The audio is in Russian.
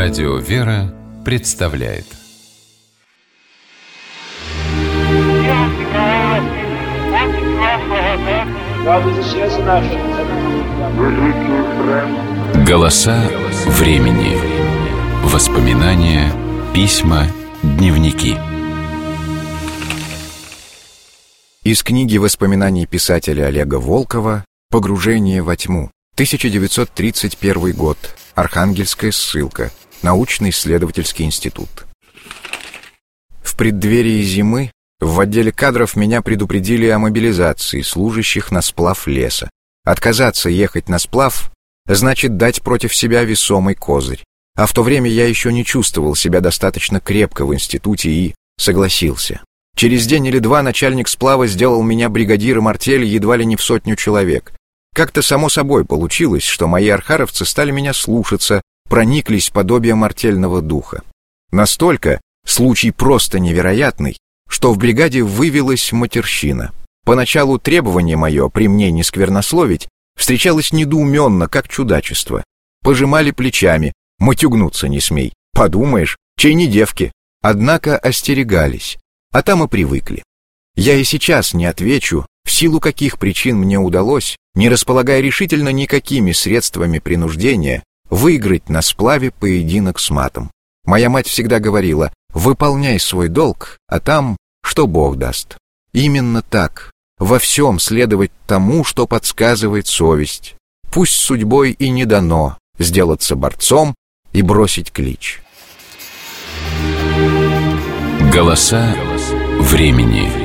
Радио «Вера» представляет. Голоса времени. Воспоминания, письма, дневники. Из книги воспоминаний писателя Олега Волкова «Погружение во тьму», 1931 год, Архангельская ссылка, научно-исследовательский институт. В преддверии зимы в отделе кадров меня предупредили о мобилизации служащих на сплав леса. Отказаться ехать на сплав значит дать против себя весомый козырь. А в то время я еще не чувствовал себя достаточно крепко в институте и согласился. Через день или два начальник сплава сделал меня бригадиром артели едва ли не в 100 человек. Как-то само собой получилось, что мои архаровцы стали меня слушаться, прониклись подобием артельного духа. Настолько случай просто невероятный, что в бригаде вывелась матерщина. Поначалу требование мое при мне не сквернословить встречалось недоуменно, как чудачество. Пожимали плечами, матюгнуться не смей. Подумаешь, чей не девки. Однако остерегались, а там и привыкли. Я и сейчас не отвечу, в силу каких причин мне удалось, не располагая решительно никакими средствами принуждения, выиграть на сплаве поединок с матом. Моя мать всегда говорила: выполняй свой долг, а там что Бог даст. Именно так, во всем следовать тому, что подсказывает совесть. Пусть судьбой и не дано сделаться борцом и бросить клич. Голоса времени.